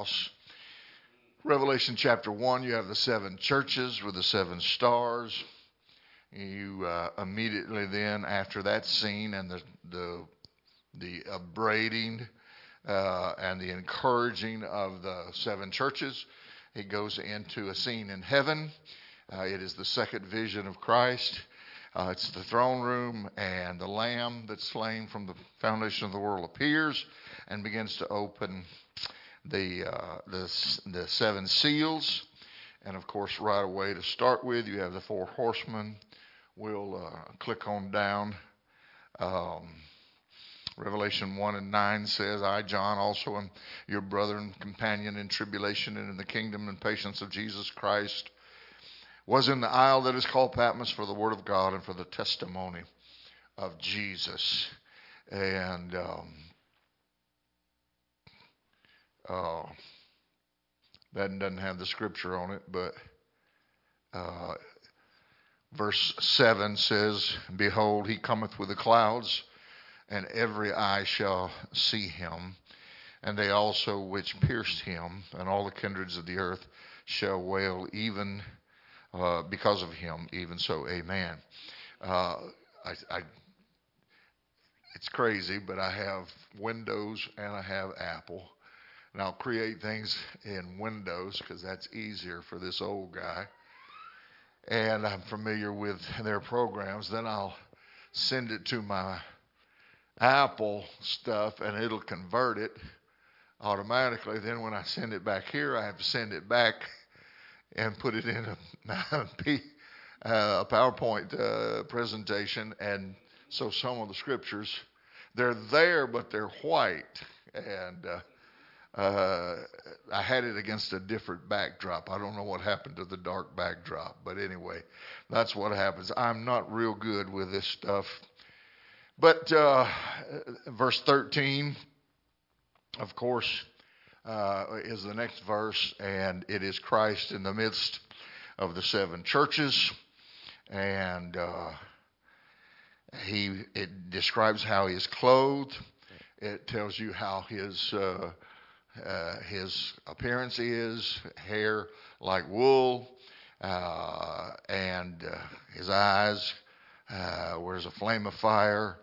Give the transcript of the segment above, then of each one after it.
cross. Revelation chapter 1, you have the 7 churches with the 7 stars. You immediately then, after that scene and the upbraiding and the encouraging of the 7 churches, it goes into a scene in heaven. It is the second vision of Christ. It's the throne room, and the Lamb that's slain from the foundation of the world appears and begins to open the 7 seals. And of course, right away to start with, you have the 4 horsemen. We'll click on down. Revelation 1 and 9 says, I, John, also am your brother and companion in tribulation and in the kingdom and patience of Jesus Christ, was in the isle that is called Patmos for the word of God and for the testimony of Jesus. And that doesn't have the scripture on it, but verse 7 says, Behold, he cometh with the clouds, and every eye shall see him, and they also which pierced him, and all the kindreds of the earth shall wail even because of him, even so, amen. It's crazy, but I have Windows and I have Apple, and I'll create things in Windows because that's easier for this old guy, and I'm familiar with their programs. Then I'll send it to my Apple stuff, and it'll convert it automatically. Then when I send it back here, I have to send it back and put it in a PowerPoint presentation. And so some of the scriptures, they're there, but they're white. And I had it against a different backdrop. I don't know what happened to the dark backdrop. But anyway, that's what happens. I'm not real good with this stuff. But verse 13, of course, is the next verse, and it is Christ in the midst of the 7 churches, and it describes how he is clothed. It tells you how his appearance is, hair like wool, and his eyes wears a flame of fire.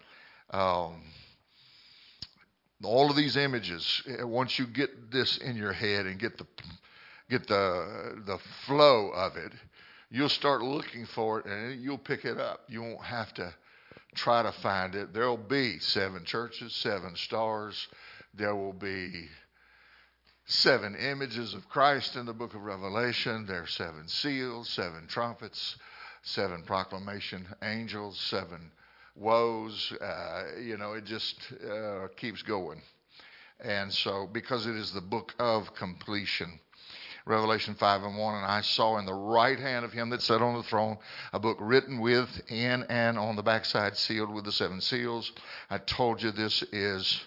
All of these images, once you get this in your head and get the flow of it, you'll start looking for it and you'll pick it up. You won't have to try to find it. There'll be 7 churches, 7 stars. There will be 7 images of Christ in the book of Revelation. There are 7 seals, 7 trumpets, 7 proclamation angels, 7 woes. It just keeps going. And so, because it is the book of completion. Revelation 5 and 1, and I saw in the right hand of him that sat on the throne a book written within and on the backside, sealed with the 7 seals. I told you this is,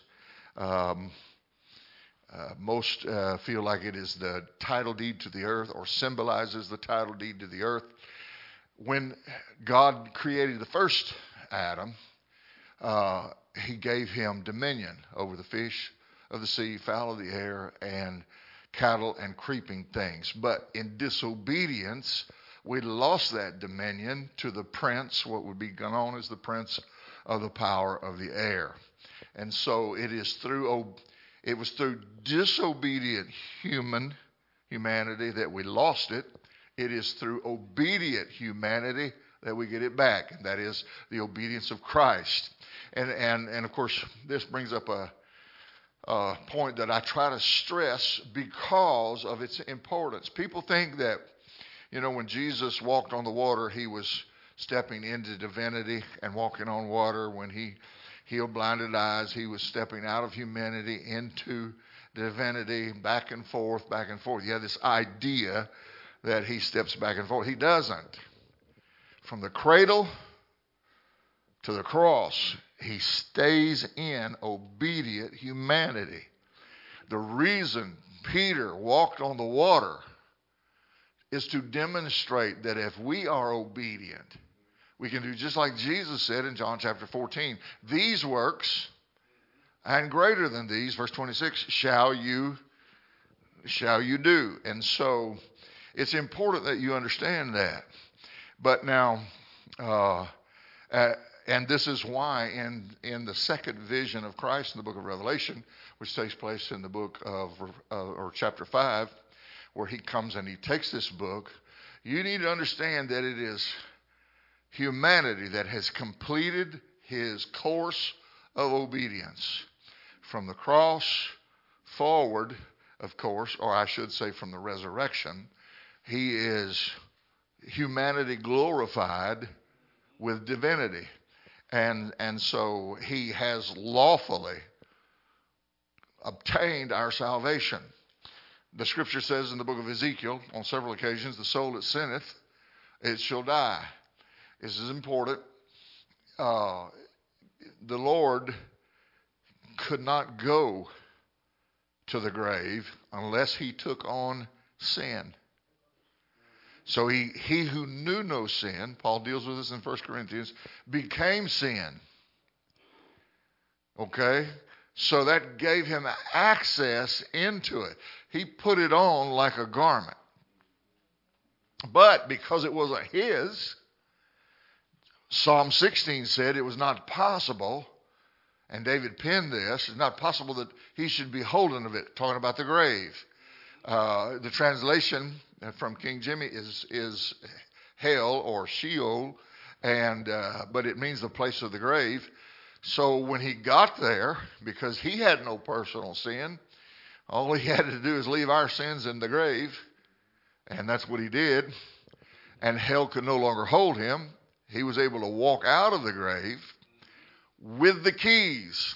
most feel like it is the title deed to the earth, or symbolizes the title deed to the earth. When God created the first Adam, he gave him dominion over the fish of the sea, fowl of the air, and cattle and creeping things. But in disobedience, we lost that dominion to the prince, what would be known as the prince of the power of the air. And so it was through disobedient humanity that we lost it. It is through obedient humanity that we get it back, and that is the obedience of Christ. And of course, this brings up a point that I try to stress because of its importance. People think that, when Jesus walked on the water, he was stepping into divinity and walking on water. When he healed blinded eyes, he was stepping out of humanity into divinity, back and forth, back and forth. You have this idea that he steps back and forth. He doesn't. From the cradle to the cross, he stays in obedient humanity. The reason Peter walked on the water is to demonstrate that if we are obedient, we can do just like Jesus said in John chapter 14. These works, and greater than these, verse 26, shall you shall you do. And so it's important that you understand that. But now, and this is why in the second vision of Christ in the book of Revelation, which takes place in the book of, or chapter 5, where he comes and he takes this book, you need to understand that it is humanity that has completed his course of obedience from the cross forward, of course, or I should say from the resurrection. He is humanity glorified with divinity. And so he has lawfully obtained our salvation. The scripture says in the book of Ezekiel, on several occasions, the soul that sinneth, it shall die. This is important. The Lord could not go to the grave unless he took on sin. So he who knew no sin, Paul deals with this in 1 Corinthians, became sin. Okay? So that gave him access into it. He put it on like a garment. But because it wasn't his, Psalm 16 said it was not possible, and David penned this, it's not possible that he should be holden of it, talking about the grave. The translation from King Jimmy is hell or Sheol, but it means the place of the grave. So when he got there, because he had no personal sin, all he had to do is leave our sins in the grave, and that's what he did. And hell could no longer hold him. He was able to walk out of the grave with the keys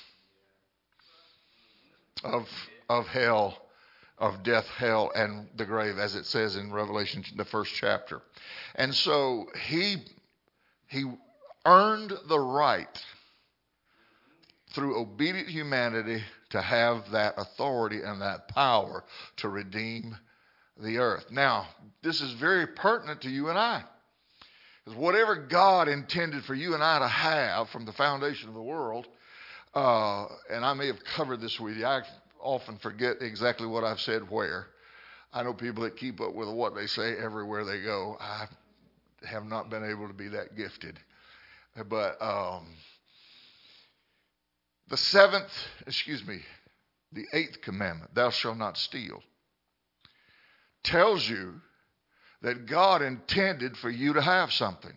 of hell, of death, hell, and the grave, as it says in Revelation, the first chapter. And so he earned the right through obedient humanity to have that authority and that power to redeem the earth. Now, this is very pertinent to you and I. Because whatever God intended for you and I to have from the foundation of the world, and I may have covered this with you. I often forget exactly what I've said where. I know people that keep up with what they say everywhere they go. I have not been able to be that gifted. But the eighth commandment, thou shalt not steal, tells you that God intended for you to have something.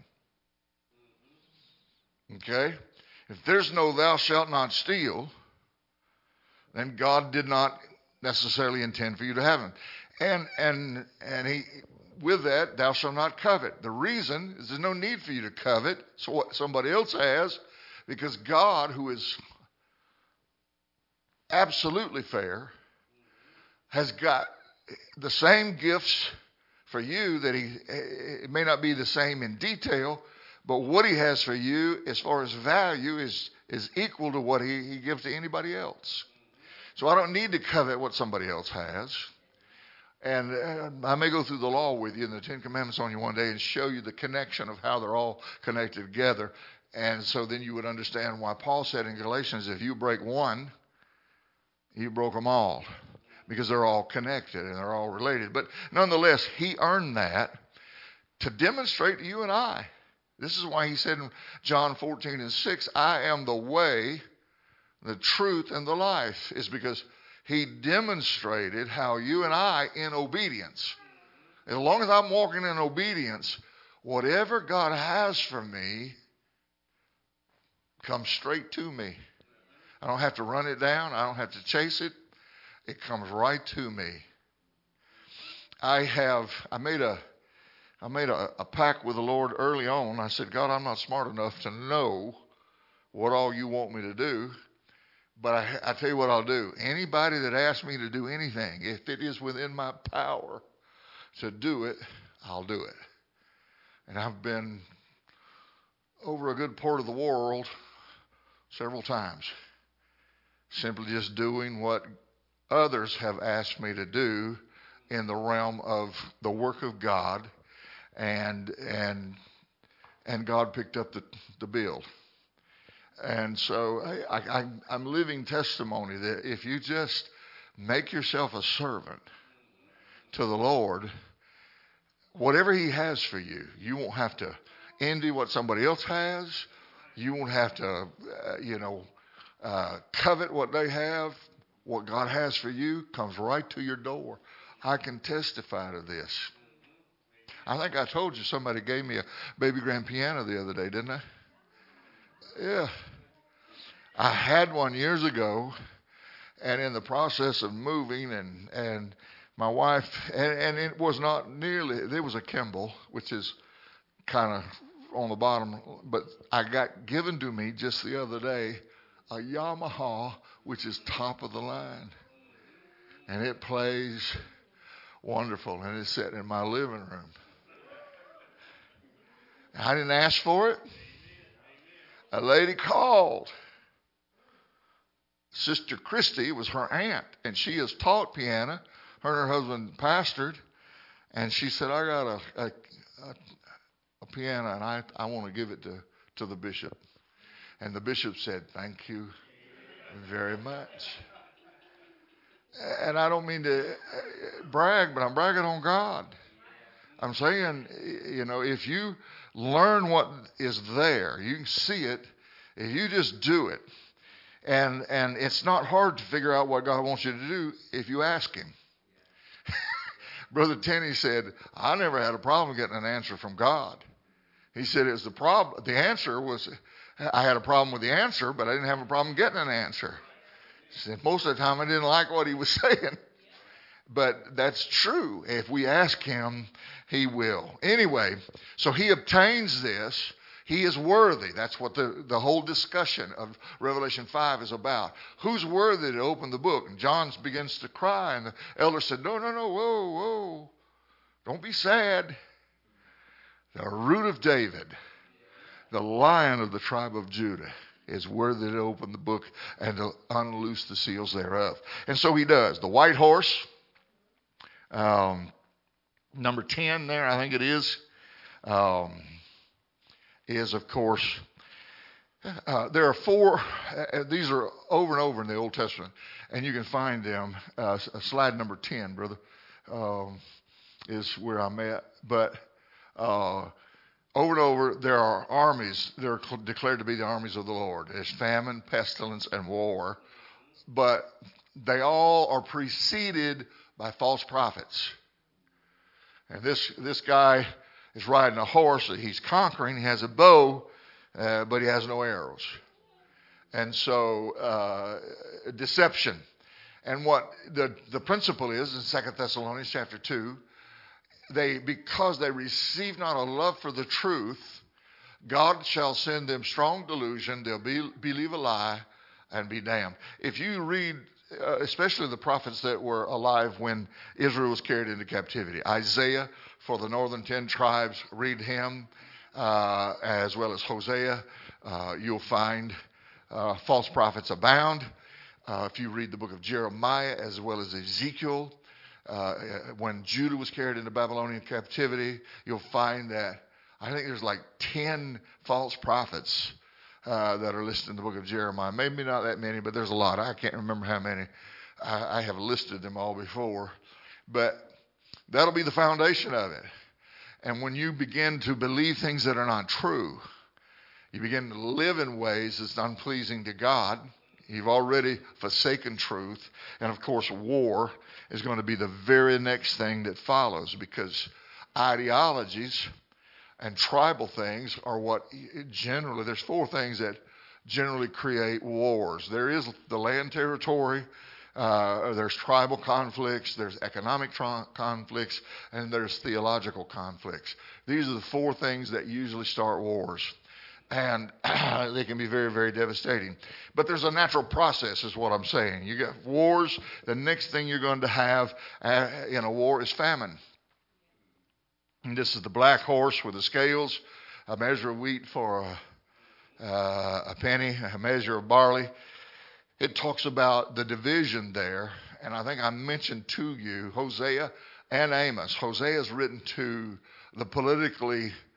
Okay? If there's no thou shalt not steal, then God did not necessarily intend for you to have them. And he, with that, thou shalt not covet. The reason is there's no need for you to covet so what somebody else has, because God, who is absolutely fair, has got the same gifts for you that it may not be the same in detail, but what he has for you as far as value is equal to what he gives to anybody else. So I don't need to covet what somebody else has. And I may go through the law with you and the Ten Commandments on you one day and show you the connection of how they're all connected together. And so then you would understand why Paul said in Galatians, if you break one, you broke them all. Because they're all connected and they're all related. But nonetheless, he earned that to demonstrate to you and I. This is why he said in John 14:6, I am the way, the truth, and the life. Is because he demonstrated how you and I, in obedience, as long as I'm walking in obedience, whatever God has for me comes straight to me. I don't have to run it down. I don't have to chase it. It comes right to me. I made a pact with the Lord early on. I said, God, I'm not smart enough to know what all you want me to do, but I tell you what I'll do. Anybody that asks me to do anything, if it is within my power to do it, I'll do it. And I've been over a good part of the world several times, simply just doing what others have asked me to do in the realm of the work of God, and God picked up the bill. And so I'm living testimony that if you just make yourself a servant to the Lord, whatever he has for you, you won't have to envy what somebody else has. You won't have to, covet what they have. What God has for you comes right to your door. I can testify to this. I think I told you somebody gave me a baby grand piano the other day, didn't I? Yeah. I had one years ago, and in the process of moving, and my wife, and it was not nearly, it was a Kimball, which is kind of on the bottom, but I got given to me just the other day a Yamaha, which is top of the line. And it plays wonderful, and it's sitting in my living room. I didn't ask for it. A lady called. Sister Christy was her aunt, and she has taught piano. Her and her husband pastored, and she said, I got a piano, and I want to give it to the bishop. And the bishop said, thank you very much. And I don't mean to brag, but I'm bragging on God. I'm saying, if you learn what is there, you can see it. If you just do it, and it's not hard to figure out what God wants you to do if you ask him. Brother Tenney said, I never had a problem getting an answer from God. He said it was the problem. The answer was, I had a problem with the answer, but I didn't have a problem getting an answer. He said most of the time I didn't like what he was saying. But that's true. If we ask him, he will. Anyway, so he obtains this. He is worthy. That's what the whole discussion of Revelation 5 is about. Who's worthy to open the book? And John begins to cry, and the elder said, no, whoa. Don't be sad. The root of David, the Lion of the tribe of Judah, is worthy to open the book and to unloose the seals thereof. And so he does. The white horse, number 10 there, I think it is of course, there are four, these are over and over in the Old Testament, and you can find them. Slide number 10, brother, is where I'm at. But over and over, there are armies. They're declared to be the armies of the Lord. There's famine, pestilence, and war. But they all are preceded by false prophets. And this guy is riding a horse that he's conquering. He has a bow, but he has no arrows. And so deception. And what the principle is in 2 Thessalonians chapter 2, because they receive not a love for the truth, God shall send them strong delusion. They'll believe a lie and be damned. If you read, especially the prophets that were alive when Israel was carried into captivity, Isaiah for the northern 10 tribes, read him, as well as Hosea. You'll find false prophets abound. If you read the book of Jeremiah as well as Ezekiel, when Judah was carried into Babylonian captivity, you'll find that I think there's like 10 false prophets that are listed in the book of Jeremiah. Maybe not that many, but there's a lot. I can't remember how many. I have listed them all before. But that'll be the foundation of it. And when you begin to believe things that are not true, you begin to live in ways that's unpleasing to God. You've already forsaken truth. And of course, war is going to be the very next thing that follows, because ideologies and tribal things are what generally, there's four things that generally create wars. There is the land territory, there's tribal conflicts, there's economic conflicts, and there's theological conflicts. These are the four things that usually start wars. And they can be very, very devastating. But there's a natural process is what I'm saying. You get wars, the next thing you're going to have in a war is famine. And this is the black horse with the scales, a measure of wheat for a penny, a measure of barley. It talks about the division there. And I think I mentioned to you Hosea and Amos. Hosea is written to the political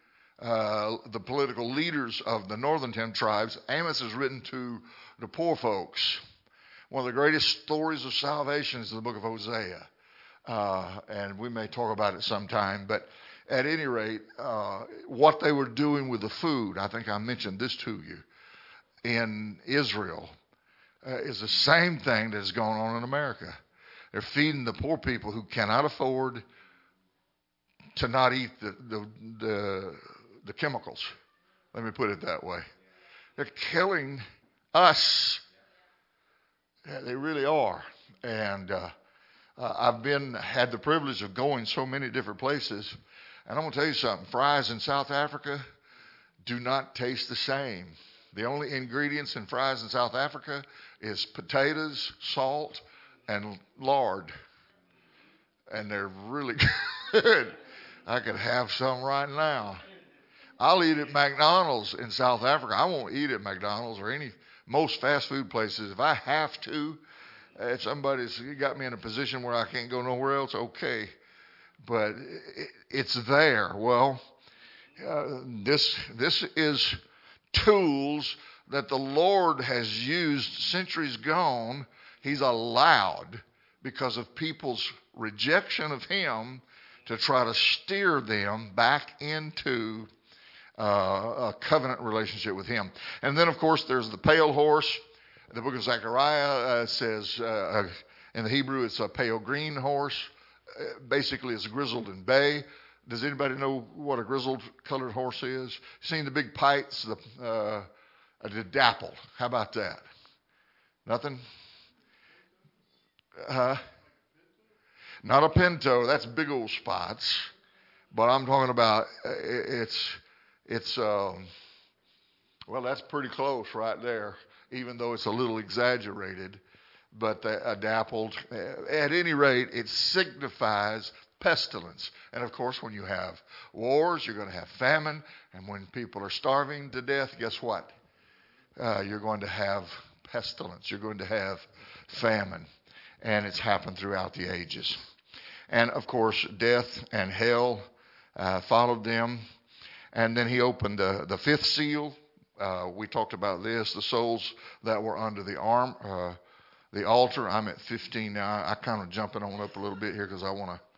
leaders of the northern 10 tribes. Amos is written to the poor folks. One of the greatest stories of salvation is the book of Hosea. and we may talk about it sometime. But at any rate, what they were doing with the food, I think I mentioned this to you, in Israel is the same thing that is going on in America. They're feeding the poor people who cannot afford to not eat the chemicals. Let me put it that way. They're killing us. Yeah, they really are. And I've had the privilege of going so many different places. And I'm going to tell you something. Fries in South Africa do not taste the same. The only ingredients in fries in South Africa is potatoes, salt, and lard. And they're really good. I could have some right now. I'll eat at McDonald's in South Africa. I won't eat at McDonald's or most fast food places. If I have to, if somebody's got me in a position where I can't go nowhere else, okay. But it's there. Well, this is tools that the Lord has used centuries gone. He's allowed because of people's rejection of Him to try to steer them back into a covenant relationship with Him. And then, of course, there's the pale horse. The book of Zechariah says, in the Hebrew, it's a pale green horse. Basically, it's grizzled and bay. Does anybody know what a grizzled colored horse is? Seen the big pikes, the dapple. How about that? Nothing? Not a pinto. That's big old spots. But I'm talking about well, that's pretty close right there, even though it's a little exaggerated. But a dappled, at any rate, it signifies pestilence. And of course, when you have wars, you're going to have famine. And when people are starving to death, guess what? You're going to have pestilence. You're going to have famine. And it's happened throughout the ages. And of course, death and hell followed them. And then He opened the fifth seal. We talked about this, the souls that were under the altar. I'm at 15 now. I kind of jumping on up a little bit here because I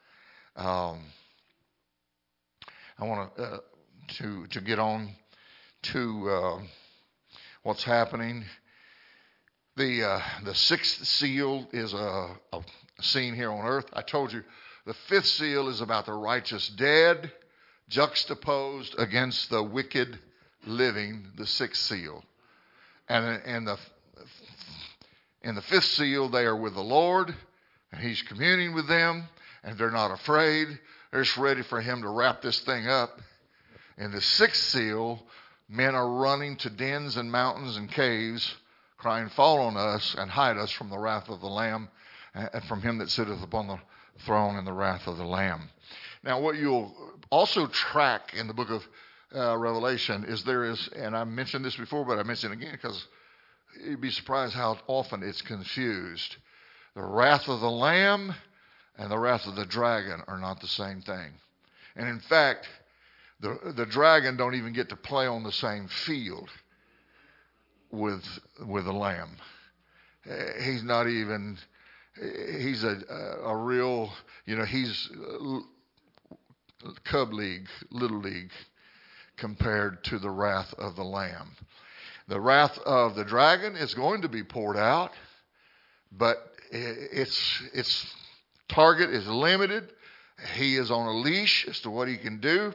want to get on to what's happening. The sixth seal is a scene here on earth. I told you the fifth seal is about the righteous dead juxtaposed against the wicked living, the sixth seal. And in the fifth seal, they are with the Lord, and He's communing with them, and they're not afraid. They're just ready for Him to wrap this thing up. In the sixth seal, men are running to dens and mountains and caves, crying, "Fall on us and hide us from the wrath of the Lamb, and from Him that sitteth upon the throne and the wrath of the Lamb." Now, what you'll also track in the book of Revelation is and I mentioned this before, but I mention it again because you'd be surprised how often it's confused. The wrath of the Lamb and the wrath of the dragon are not the same thing. And in fact, the dragon don't even get to play on the same field with the Lamb. He's not even, he's a real, he's cub league, little league, compared to the wrath of the Lamb. The wrath of the dragon is going to be poured out, but its target is limited. He is on a leash as to what he can do.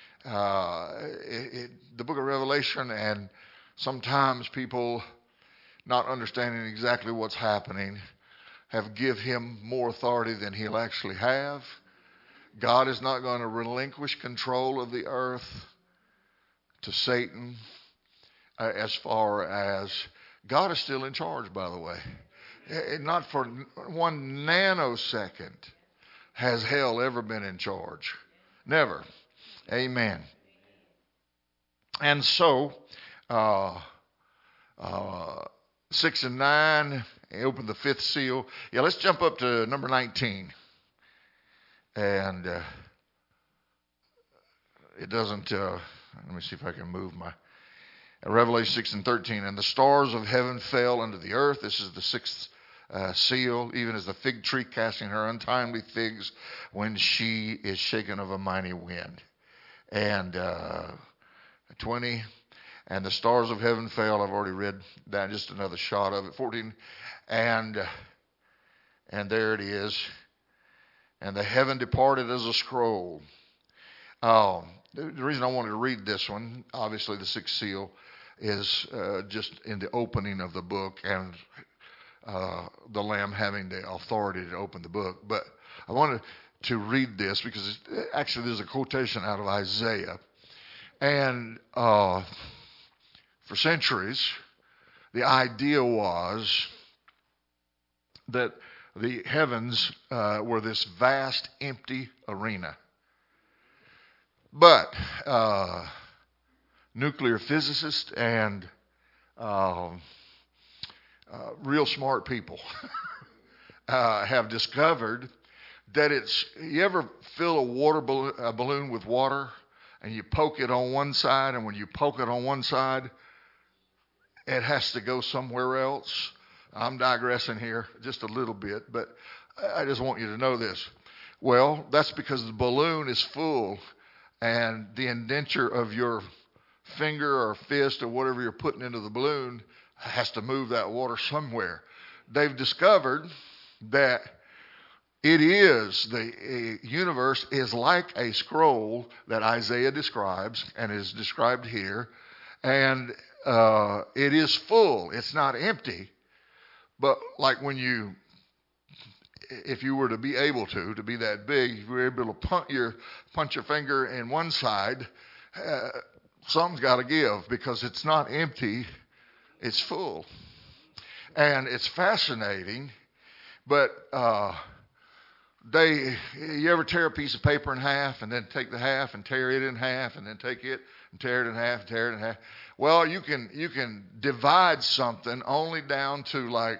The book of Revelation, and sometimes people not understanding exactly what's happening have give him more authority than he'll actually have. God is not going to relinquish control of the earth to Satan. As far as God is still in charge, by the way. Not for 1 nanosecond has hell ever been in charge. Never. Amen. And so, 6 and 9, he opened the fifth seal. Yeah, let's jump up to number 19. And it doesn't, let me see if I can move my... Revelation 6 and 13, and the stars of heaven fell unto the earth. This is the sixth seal, even as the fig tree casting her untimely figs when she is shaken of a mighty wind. And 20, and the stars of heaven fell. I've already read that, just another shot of it. 14, and there it is. And the heaven departed as a scroll. The reason I wanted to read this one, obviously the sixth seal, is just in the opening of the book, and the Lamb having the authority to open the book. But I wanted to read this because actually there's a quotation out of Isaiah. And for centuries, the idea was that the heavens were this vast, empty arena. But nuclear physicists and real smart people have discovered that you ever fill a balloon with water and you poke it on one side, and when you poke it on one side, it has to go somewhere else. I'm digressing here just a little bit, but I just want you to know this. Well, that's because the balloon is full, and the indenture of your finger or fist or whatever you're putting into the balloon has to move that water somewhere. They've discovered that the universe is like a scroll that Isaiah describes and is described here, and it is full. It's not empty, but like if you were to be able to be that big, if you were able to punch your finger in one side, something's got to give, because it's not empty, it's full. And it's fascinating, but you ever tear a piece of paper in half and then take the half and tear it in half and then take it and tear it in half and tear it in half? Well, you can divide something only down to like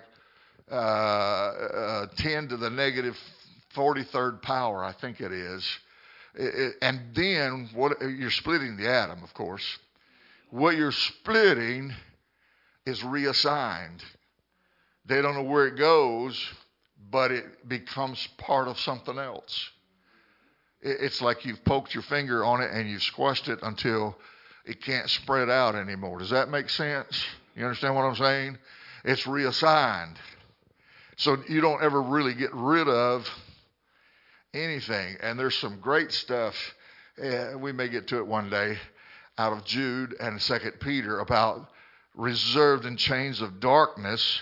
10 to the negative 43rd power, I think it is. And then you're splitting the atom, of course. What you're splitting is reassigned. They don't know where it goes, but it becomes part of something else. It's like you've poked your finger on it and you've squashed it until it can't spread out anymore. Does that make sense? You understand what I'm saying? It's reassigned. So you don't ever really get rid of anything. And there's some great stuff, we may get to it one day, out of Jude and 2 Peter about reserved in chains of darkness,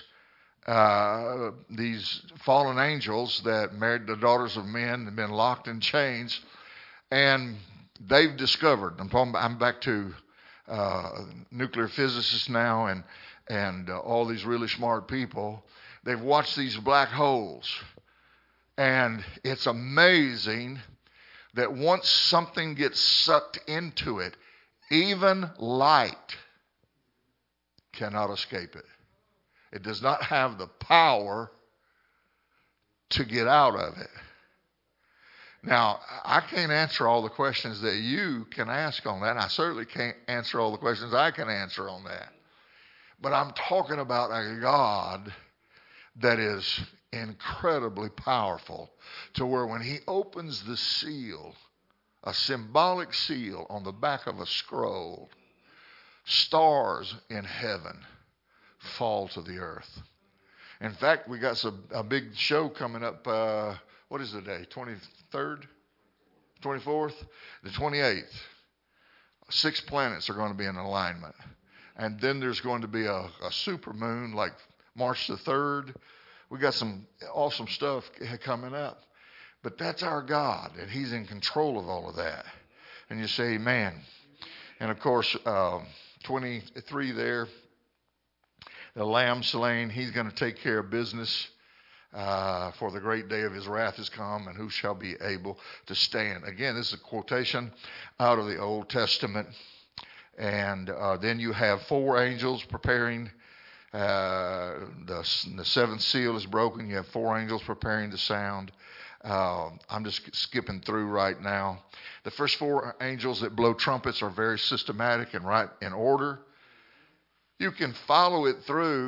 these fallen angels that married the daughters of men and been locked in chains. And they've discovered, I'm back to nuclear physicists now and all these really smart people. They've watched these black holes, and it's amazing that once something gets sucked into it, even light cannot escape it. It does not have the power to get out of it. Now, I can't answer all the questions that you can ask on that, and I certainly can't answer all the questions I can answer on that. But I'm talking about a God that is incredibly powerful, to where when he opens the seal, a symbolic seal on the back of a scroll, stars in heaven fall to the earth. In fact, we got a big show coming up. What is the day? 23rd? 24th? The 28th. 6 planets are going to be in alignment. And then there's going to be a super moon like March the 3rd. We got some awesome stuff coming up. But that's our God, and he's in control of all of that. And you say, amen. And of course, 23 there, the Lamb slain, he's going to take care of business, for the great day of his wrath is come, and who shall be able to stand? Again, this is a quotation out of the Old Testament. And then you have 4 angels preparing. The 7th seal is broken. You have 4 angels preparing to sound. I'm just skipping through right now. The first 4 angels that blow trumpets are very systematic and right in order. You can follow it through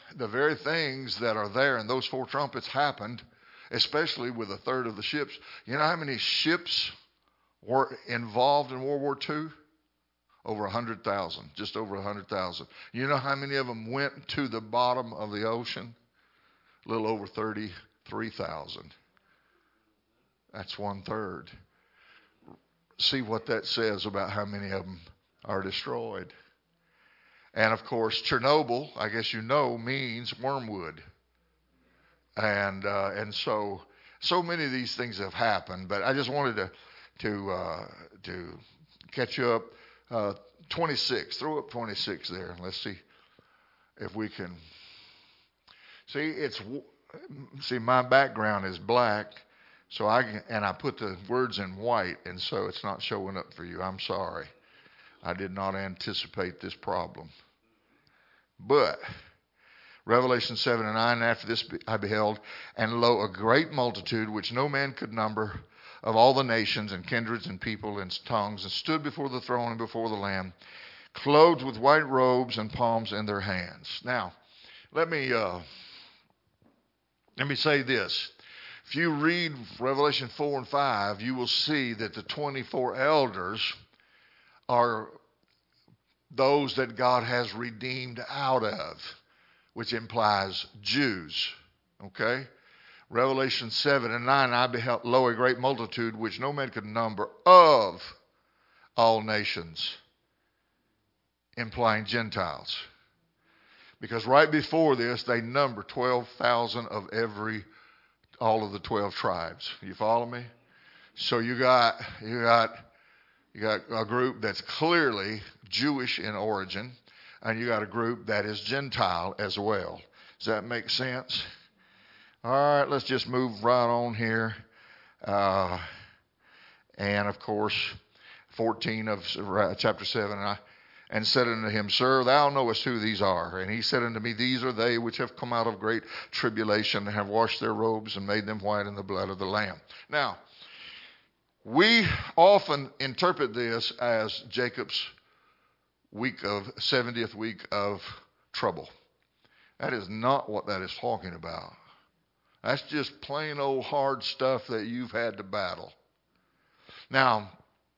the very things that are there in those four trumpets happened, especially with a third of the ships. You know how many ships were involved in World War II? Over 100,000, just over 100,000. You know how many of them went to the bottom of the ocean? A little over 33,000. That's 1/3. See what that says about how many of them are destroyed. And of course, Chernobyl, I guess you know, means wormwood. And so many of these things have happened. But I just wanted to catch you up. 26. Throw up 26 there. Let's see if we can. See, my background is black, so I put the words in white, and so it's not showing up for you. I'm sorry. I did not anticipate this problem. But Revelation 7 and 9, after this I beheld, and lo, a great multitude which no man could number, of all the nations and kindreds and people and tongues, and stood before the throne and before the Lamb, clothed with white robes and palms in their hands. Now, let me say this. If you read Revelation 4 and 5, you will see that the 24 elders are those that God has redeemed out of, which implies Jews. Okay? Revelation 7 and 9, I beheld, lo, a great multitude, which no man could number, of all nations, implying Gentiles. Because right before this, they number 12,000 of all of the 12 tribes. You follow me? So you got a group that's clearly Jewish in origin, and you got a group that is Gentile as well. Does that make sense? All right, let's just move right on here. And of course, 14 of chapter 7, and said unto him, Sir, thou knowest who these are. And he said unto me, These are they which have come out of great tribulation, and have washed their robes and made them white in the blood of the Lamb. Now, we often interpret this as Jacob's 70th week of trouble. That is not what that is talking about. That's just plain old hard stuff that you've had to battle. Now,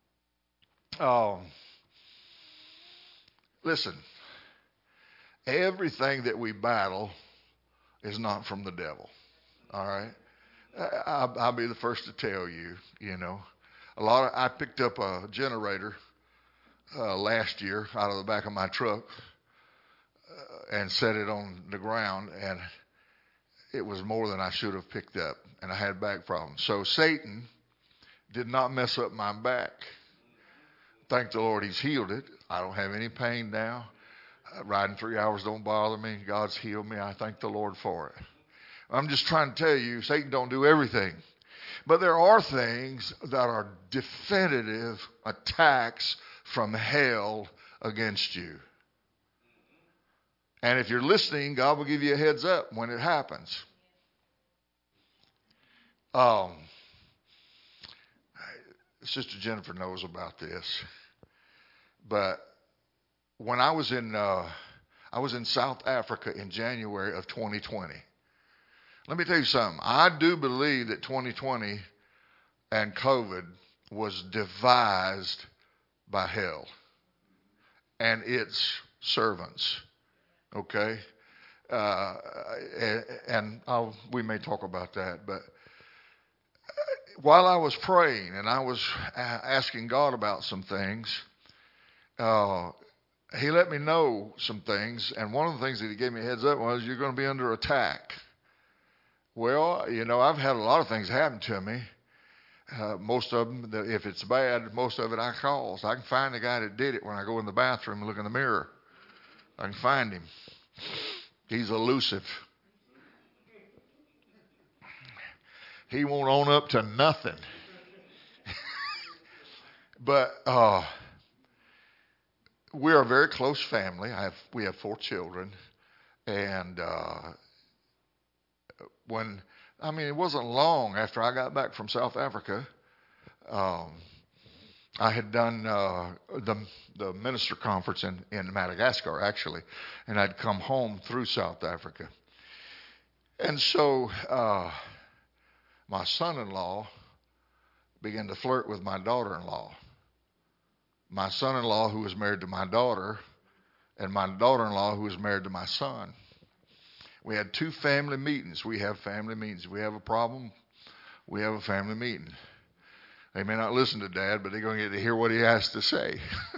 listen, everything that we battle is not from the devil. All right? I'll be the first to tell you, I picked up a generator last year out of the back of my truck and set it on the ground, and it was more than I should have picked up, and I had back problems. So Satan did not mess up my back. Thank the Lord, he's healed it. I don't have any pain now. Riding 3 hours don't bother me. God's healed me. I thank the Lord for it. I'm just trying to tell you, Satan don't do everything. But there are things that are definitive attacks from hell against you. And if you're listening, God will give you a heads up when it happens. Sister Jennifer knows about this. But when I was in South Africa in January of 2020. Let me tell you something. I do believe that 2020 and COVID was devised by hell and its servants. Okay? We may talk about that, but while I was praying and I was asking God about some things, he let me know some things, and one of the things that he gave me a heads up was, you're going to be under attack. Well, I've had a lot of things happen to me. Most of them, if it's bad, most of it I cause. I can find the guy that did it when I go in the bathroom and look in the mirror. I can find him. He's elusive. He won't own up to nothing. But we're a very close family. We have 4 children. And it wasn't long after I got back from South Africa. I had done the minister conference in Madagascar, actually, and I'd come home through South Africa. And so my son-in-law began to flirt with my daughter-in-law. My son-in-law, who was married to my daughter, and my daughter-in-law, who was married to my son. We had two family meetings. We have family meetings. We have a problem, we have a family meeting. They may not listen to Dad, but they're going to get to hear what he has to say.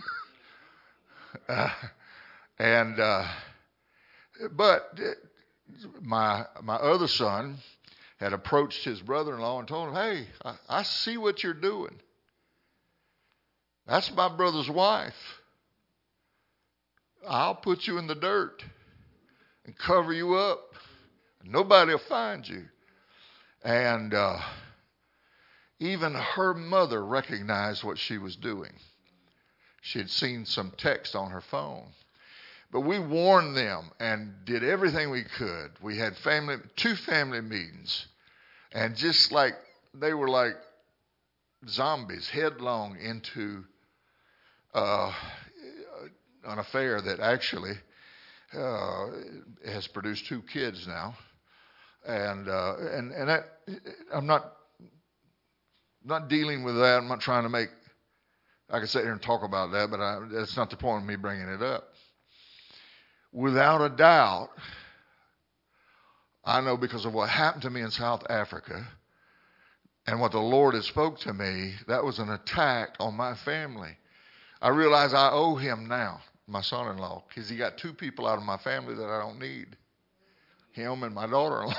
But my other son had approached his brother-in-law and told him, "Hey, I see what you're doing. That's my brother's wife. I'll put you in the dirt and cover you up. Nobody will find you." And even her mother recognized what she was doing. She had seen some text on her phone. But we warned them and did everything we could. We had two family meetings. And just like they were like zombies, headlong into an affair that actually has produced two kids now. And that, I'm not dealing with that. I'm not trying to make, I can sit here and talk about that, but that's not the point of me bringing it up. Without a doubt, I know because of what happened to me in South Africa and what the Lord had spoke to me, that was an attack on my family. I realize I owe him now, my son-in-law, because he got two people out of my family that I don't need. Him and my daughter-in-law.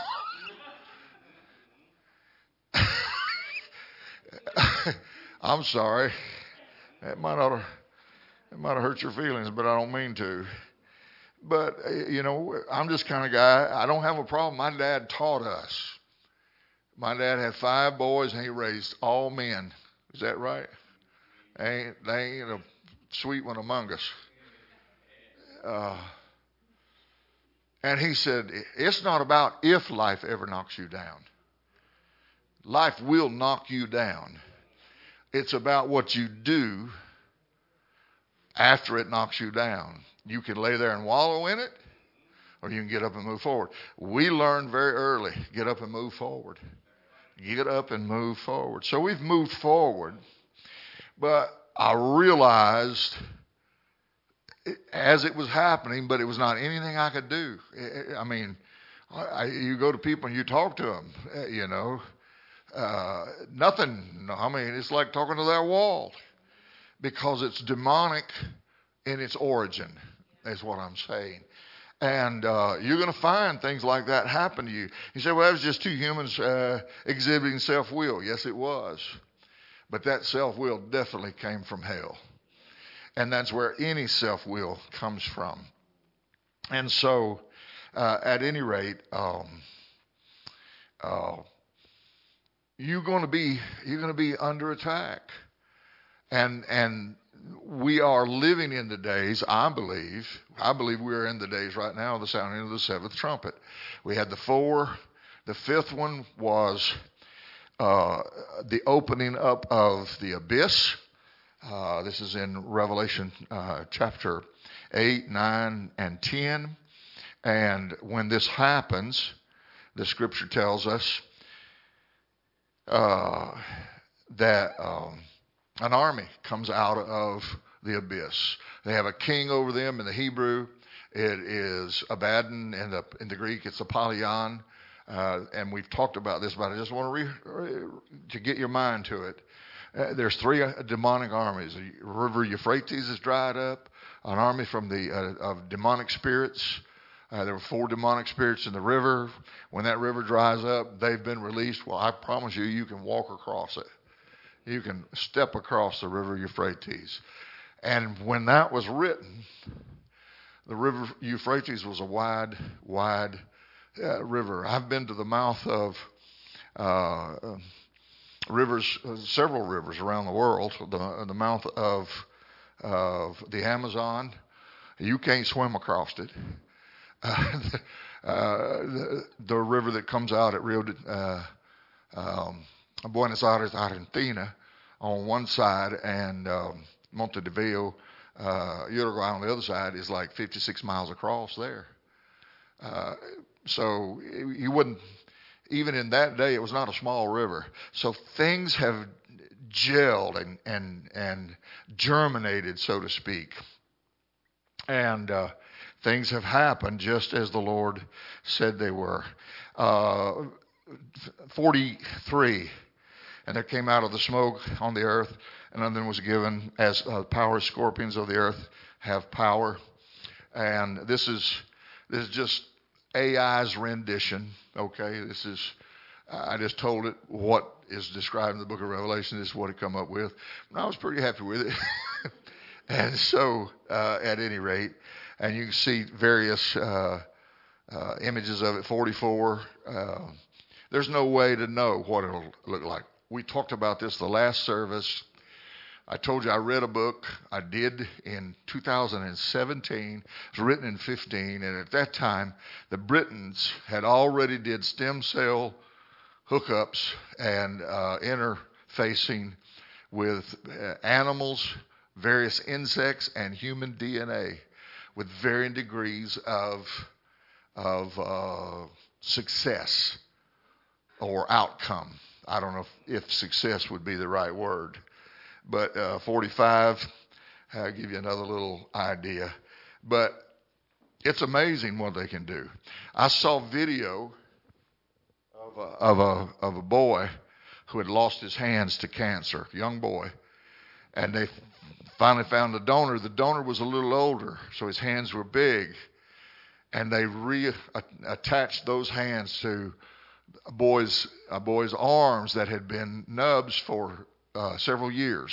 I'm sorry. It might have hurt your feelings, but I don't mean to. But, I'm just kind of guy, I don't have a problem. My dad taught us. My dad had 5 boys, and he raised all men. Is that right? They ain't a sweet one among us. And he said, it's not about if life ever knocks you down. Life will knock you down. It's about what you do after it knocks you down. You can lay there and wallow in it, or you can get up and move forward. We learned very early, get up and move forward. Get up and move forward. So we've moved forward, but I realized as it was happening, but it was not anything I could do. I mean, you go to people and you talk to them, nothing. I mean, it's like talking to that wall because it's demonic in its origin, is what I'm saying. And you're going to find things like that happen to you. You say, well, that was just two humans exhibiting self-will. Yes, it was. But that self-will definitely came from hell. And that's where any self-will comes from. And so, at any rate, you're going to be under attack. And we are living in the days, I believe we're in the days right now of the sounding of the 7th trumpet. We had the 4. The 5th one was the opening up of the abyss. This is in Revelation chapter 8, 9, and 10. And when this happens, the scripture tells us that an army comes out of the abyss. They have a king over them in the Hebrew. It is Abaddon in the Greek. It's Apollyon. And we've talked about this, but I just want to get your mind to it. There's 3 demonic armies. The river Euphrates is dried up. An army from of demonic spirits. There were 4 demonic spirits in the river. When that river dries up, they've been released. Well, I promise you can walk across it. You can step across the river Euphrates. And when that was written, the river Euphrates was a wide river. I've been to the mouth of rivers, several rivers around the world. The mouth of the Amazon. You can't swim across it. The river that comes out at Buenos Aires, Argentina, on one side and Montevideo, Uruguay on the other side is like 56 miles across there. So you wouldn't, even in that day, it was not a small river. So things have gelled and germinated, so to speak. And things have happened just as the Lord said they were. 43, and there came out of the smoke on the earth, and then was given as power. Scorpions of the earth have power. And this is just AI's rendition. Okay, I just told it what is described in the book of Revelation. This is what it come up with. And I was pretty happy with it. And so, at any rate, and you can see various images of it. 44. There's no way to know what it'll look like. We talked about this the last service. I told you I read a book I did in 2017. It was written in 15, and at that time, the Britons had already did stem cell hookups and interfacing with animals, various insects, and human DNA with varying degrees of success or outcome. I don't know if success would be the right word. But 45, I'll give you another little idea. But it's amazing what they can do. I saw video of a boy who had lost his hands to cancer, young boy. And they finally found a donor. The donor was a little older, so his hands were big. And they reattached those hands to a boy's arms that had been nubs for several years.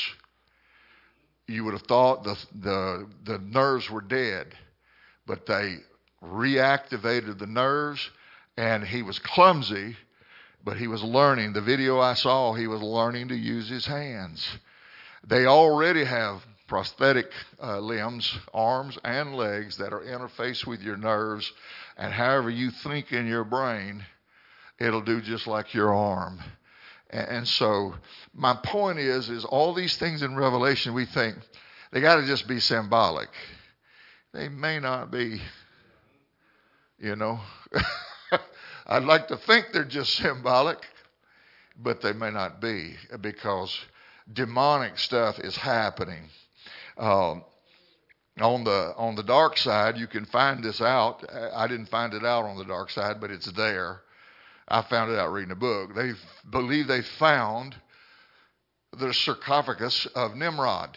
You would have thought the nerves were dead, but they reactivated the nerves, and he was clumsy, but he was learning. The video I saw, he was learning to use his hands. They already have prosthetic limbs, arms and legs that are interfaced with your nerves, and however you think in your brain, it'll do just like your arm. And so my point is all these things in Revelation, we think they got to just be symbolic. They may not be, you know. I'd like to think they're just symbolic, but they may not be, because demonic stuff is happening. On the dark side, you can find this out. I didn't find it out on the dark side, but it's there. I found it out reading a book. They believe they found the sarcophagus of Nimrod.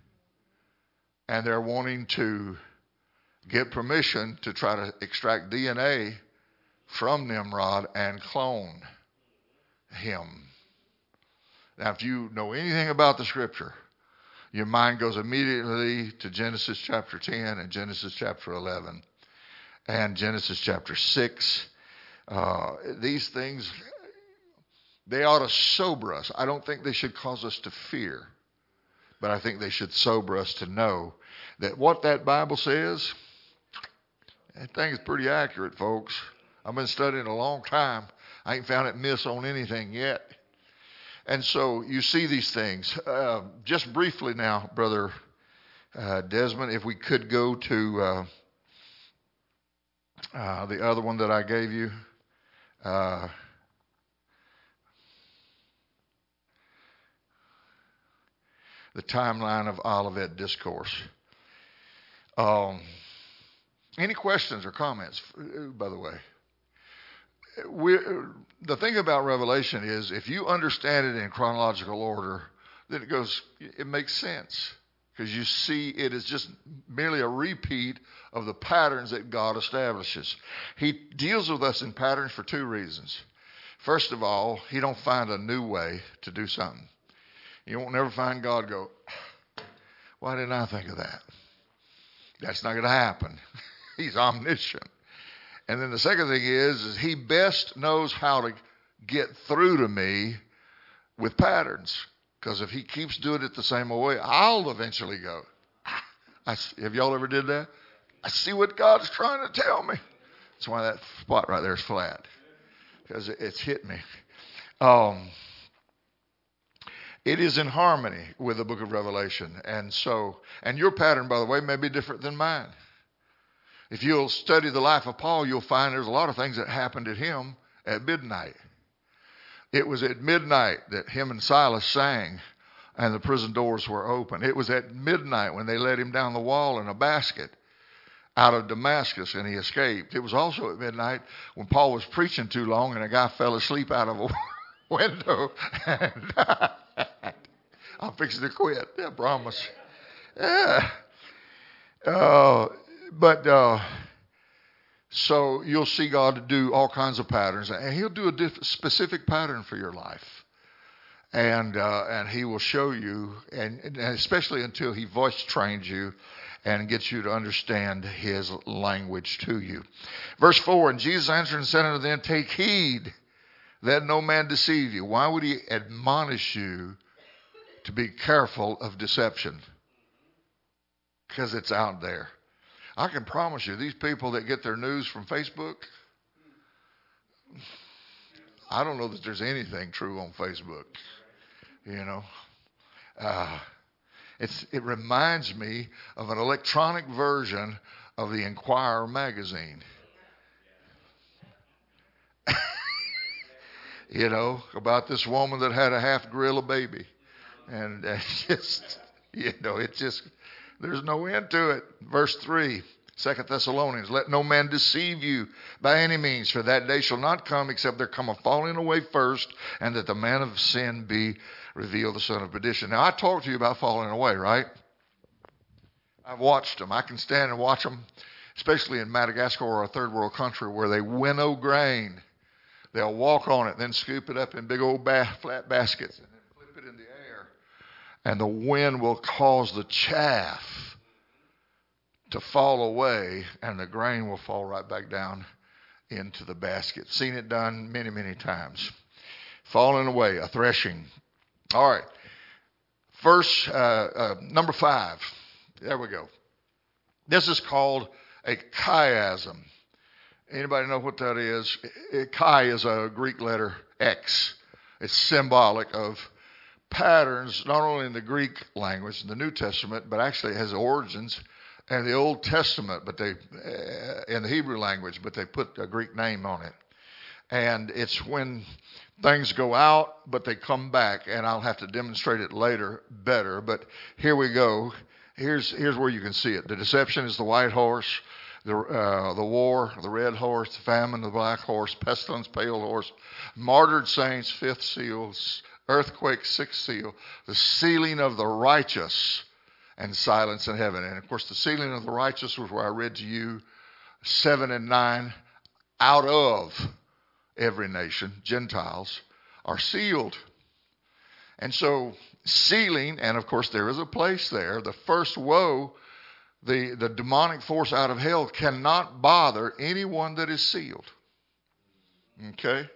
And they're wanting to get permission to try to extract DNA from Nimrod and clone him. Now, if you know anything about the scripture, your mind goes immediately to Genesis chapter 10 and Genesis chapter 11 and Genesis chapter 6. These things, they ought to sober us. I don't think they should cause us to fear, but I think they should sober us to know that what that Bible says, that thing is pretty accurate, folks. I've been studying a long time. I ain't found it miss on anything yet. And so you see these things. Just briefly now, Brother Desmond, if we could go to the other one that I gave you. The timeline of Olivet Discourse. Any questions or comments, by the way? The thing about Revelation is if you understand it in chronological order, then it makes sense. Because you see it is just merely a repeat of the patterns that God establishes. He deals with us in patterns for two reasons. First of all, he don't find a new way to do something. You won't never find God go, why didn't I think of that? That's not going to happen. He's omniscient. And then the second thing is he best knows how to get through to me with patterns. Because if he keeps doing it the same way, I'll eventually go, have y'all ever did that? I see what God's trying to tell me. That's why that spot right there is flat. Because it's hit me. It is in harmony with the book of Revelation. And your pattern, by the way, may be different than mine. If you'll study the life of Paul, you'll find there's a lot of things that happened to him at midnight. It was at midnight that him and Silas sang and the prison doors were open. It was at midnight when they let him down the wall in a basket out of Damascus and he escaped. It was also at midnight when Paul was preaching too long and a guy fell asleep out of a window and I'm fixing to quit. I promise. Yeah. So you'll see God do all kinds of patterns, and He'll do a specific pattern for your life, and He will show you, and especially until He voice trains you and gets you to understand His language to you. Verse 4, and Jesus answered and said unto them, take heed that no man deceive you. Why would He admonish you to be careful of deception? Because it's out there. I can promise you, these people that get their news from Facebook, I don't know that there's anything true on Facebook. You know, it reminds me of an electronic version of the Enquirer magazine. You know, about this woman that had a half gorilla baby, and just, you know, it just. There's no end to it. Verse 3, 2 Thessalonians, let no man deceive you by any means, for that day shall not come except there come a falling away first, and that the man of sin be revealed, the son of perdition. Now, I talked to you about falling away, right? I've watched them. I can stand and watch them, especially in Madagascar or a third world country where they winnow grain. They'll walk on it, then scoop it up in big old flat baskets, and then flip it in the air. And the wind will cause the chaff to fall away, and the grain will fall right back down into the basket. Seen it done many, many times. Falling away, a threshing. All right. Verse number 5. There we go. This is called a chiasm. Anybody know what that is? Chi is a Greek letter X. It's symbolic of patterns, not only in the Greek language, in the New Testament, but actually it has origins in the Old Testament, but they in the Hebrew language, but they put a Greek name on it. And it's when things go out, but they come back, and I'll have to demonstrate it later better. But here we go. Here's where you can see it. The deception is the white horse, the war, the red horse, the famine, the black horse, pestilence, pale horse, martyred saints, fifth seals, earthquake, sixth seal, the sealing of the righteous, and silence in heaven. And of course, the sealing of the righteous was where I read to you 7 and 9. Out of every nation, Gentiles are sealed. And so sealing, and of course there is a place there. The first woe, the demonic force out of hell cannot bother anyone that is sealed. Okay?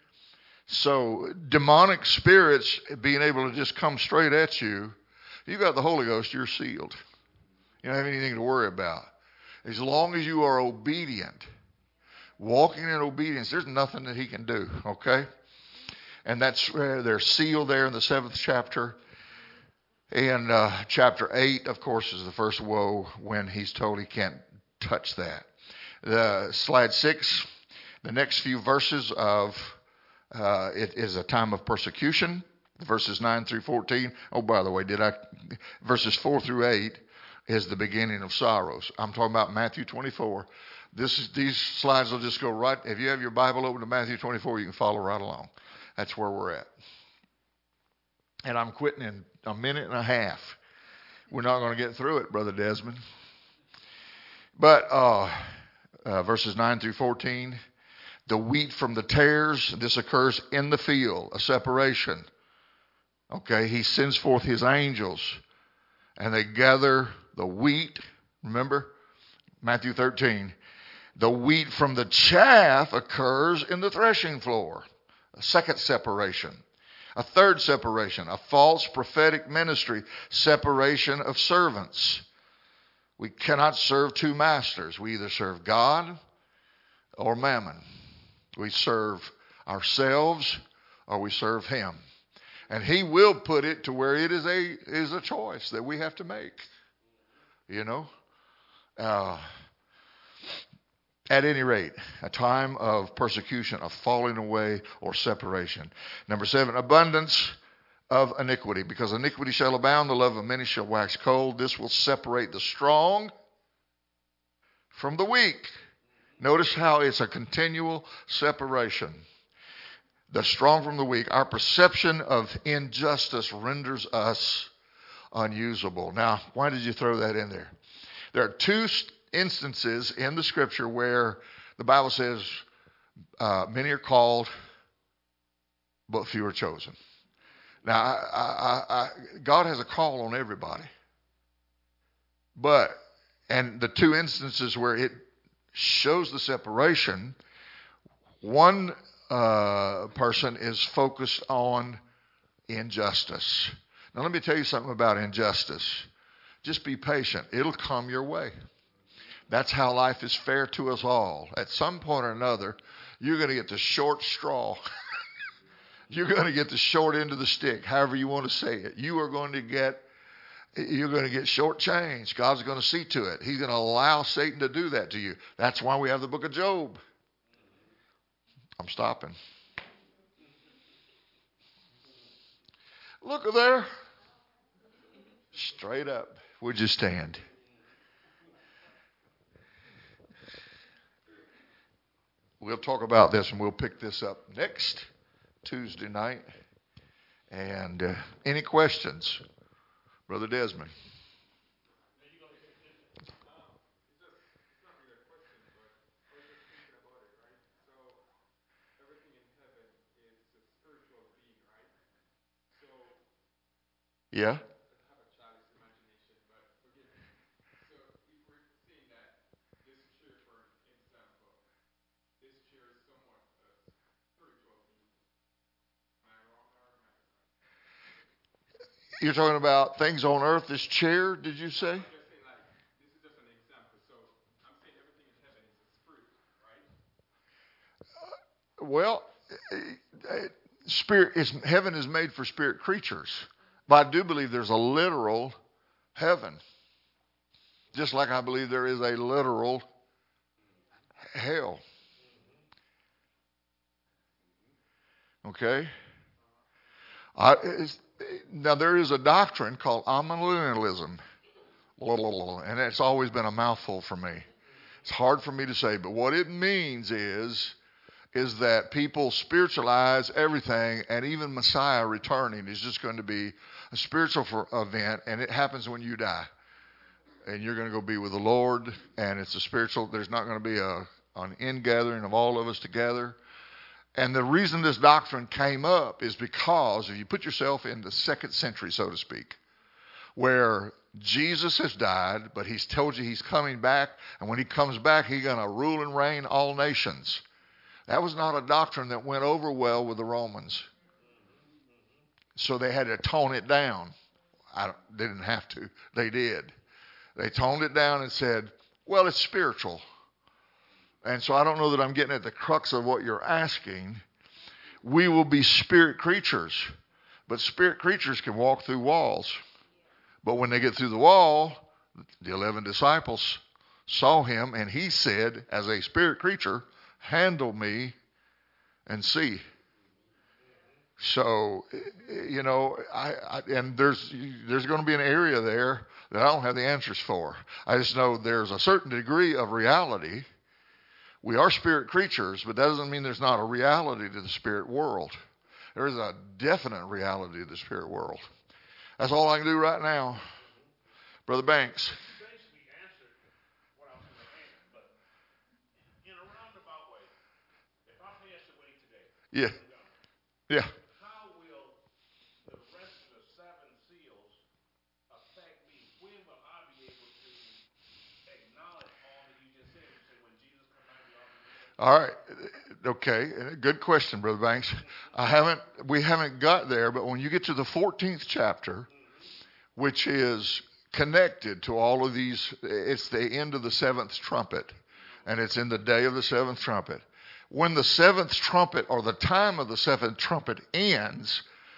So demonic spirits being able to just come straight at you, you got the Holy Ghost, you're sealed. You don't have anything to worry about. As long as you are obedient, walking in obedience, there's nothing that he can do, okay? And that's they're sealed there in the 7th chapter. And chapter 8, of course, is the first woe when he's told he can't touch that. Slide 6, the next few verses of it is a time of persecution, verses 9 through 14. Oh, by the way, verses 4 through 8 is the beginning of sorrows. I'm talking about Matthew 24. These slides will just go right. If you have your Bible open to Matthew 24, you can follow right along. That's where we're at. And I'm quitting in a minute and a half. We're not going to get through it, Brother Desmond. But verses 9 through 14, the wheat from the tares, this occurs in the field, a separation. Okay, he sends forth his angels, and they gather the wheat. Remember, Matthew 13. The wheat from the chaff occurs in the threshing floor. A second separation. A third separation, a false prophetic ministry, separation of servants. We cannot serve two masters. We either serve God or mammon. We serve ourselves or we serve him. And he will put it to where it is a choice that we have to make. You know? At any rate, a time of persecution, of falling away or separation. Number 7, abundance of iniquity. Because iniquity shall abound, the love of many shall wax cold. This will separate the strong from the weak. Notice how it's a continual separation. The strong from the weak. Our perception of injustice renders us unusable. Now, why did you throw that in there? There are 2 instances in the scripture where the Bible says many are called, but few are chosen. Now, God has a call on everybody. And the 2 instances where it shows the separation, one person is focused on injustice. Now, let me tell you something about injustice. Just be patient. It'll come your way. That's how life is fair to us all. At some point or another, you're going to get the short straw. You're going to get the short end of the stick, however you want to say it. You're going to get shortchanged. God's going to see to it. He's going to allow Satan to do that to you. That's why we have the book of Job. I'm stopping. Look there. Straight up. Would you stand? We'll talk about this and we'll pick this up next Tuesday night. And any questions? Brother Desmond. Yeah. You're talking about things on earth, this chair, did you say? Well, heaven is made for spirit creatures. But I do believe there's a literal heaven. Just like I believe there is a literal hell. Okay? Now, there is a doctrine called amillennialism. And it's always been a mouthful for me. It's hard for me to say. But what it means is that people spiritualize everything, and even Messiah returning is just going to be a spiritual event, and it happens when you die. And you're going to go be with the Lord, and it's a spiritual, there's not going to be an ingathering of all of us together. And the reason this doctrine came up is because if you put yourself in the 2nd century, so to speak, where Jesus has died, but he's told you he's coming back, and when he comes back, he's going to rule and reign all nations. That was not a doctrine that went over well with the Romans. So they had to tone it down. They didn't have to. They did. They toned it down and said, well, it's spiritual. And so I don't know that I'm getting at the crux of what you're asking. We will be spirit creatures. But spirit creatures can walk through walls. But when they get through the wall, the 11 disciples saw him, and he said, as a spirit creature, handle me and see. So, you know, and there's going to be an area there that I don't have the answers for. I just know there's a certain degree of reality. We are spirit creatures, but that doesn't mean there's not a reality to the spirit world. There is a definite reality to the spirit world. That's all I can do right now. Brother Banks. Yeah. Yeah. How will the rest of the 7 seals affect me? When will I be able to acknowledge all that you just said? You said when Jesus comes back, all right. Okay. Good question, Brother Banks. We haven't got there, but when you get to the 14th chapter, which is connected to all of these, it's the end of the 7th trumpet, and it's in the day of the 7th trumpet. When the 7th trumpet, or the time of the 7th trumpet ends,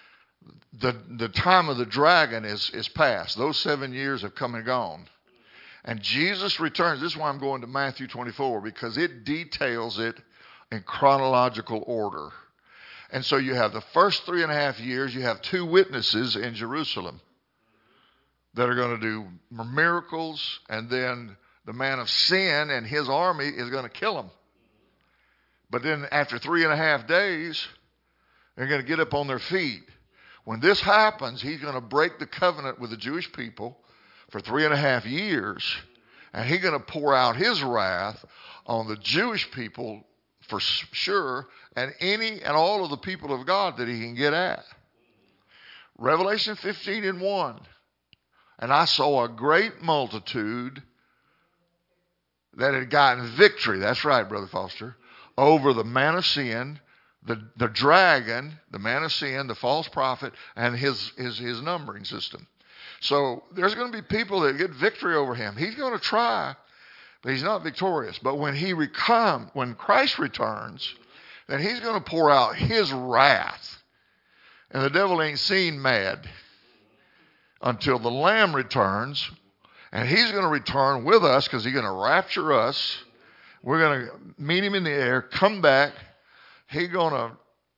the time of the dragon is past. Those 7 years have come and gone. And Jesus returns. This is why I'm going to Matthew 24, because it details it in chronological order. And so you have the first 3.5 years, you have 2 witnesses in Jerusalem that are going to do miracles, and then the man of sin and his army is going to kill them. But then after 3.5 days, they're going to get up on their feet. When this happens, he's going to break the covenant with the Jewish people for 3.5 years, and he's going to pour out his wrath on the Jewish people for sure, and any and all of the people of God that he can get at. Revelation 15:1. And I saw a great multitude that had gotten victory. That's right, Brother Foster. Over the man of sin, the dragon, the man of sin, the false prophet, and his numbering system. So there's going to be people that get victory over him. He's going to try, but he's not victorious. But when Christ returns, then he's going to pour out his wrath. And the devil ain't seen mad until the Lamb returns. And he's going to return with us because he's going to rapture us. We're going to meet him in the air, come back. He's going to,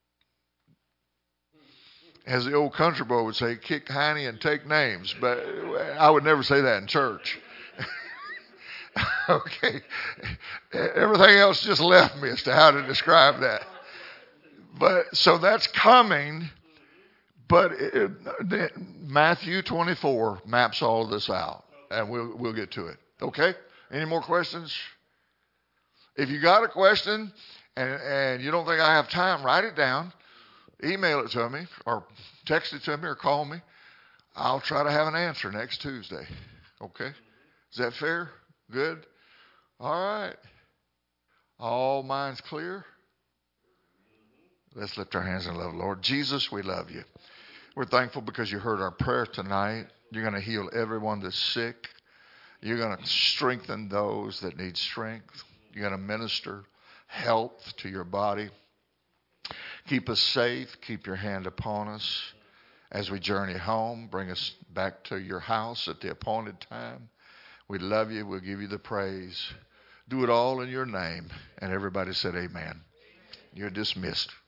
as the old country boy would say, kick hiney and take names. But I would never say that in church. Okay. Everything else just left me as to how to describe that. But so that's coming. But Matthew 24 maps all of this out. And we'll get to it. Okay? Any more questions? If you got a question and you don't think I have time, write it down. Email it to me or text it to me or call me. I'll try to have an answer next Tuesday. Okay? Is that fair? Good? All right. All minds clear? Let's lift our hands and love, Lord. Jesus, we love you. We're thankful because you heard our prayer tonight. You're going to heal everyone that's sick. You're going to strengthen those that need strength. You're going to minister health to your body. Keep us safe. Keep your hand upon us as we journey home. Bring us back to your house at the appointed time. We love you. We'll give you the praise. Do it all in your name. And everybody said amen. You're dismissed.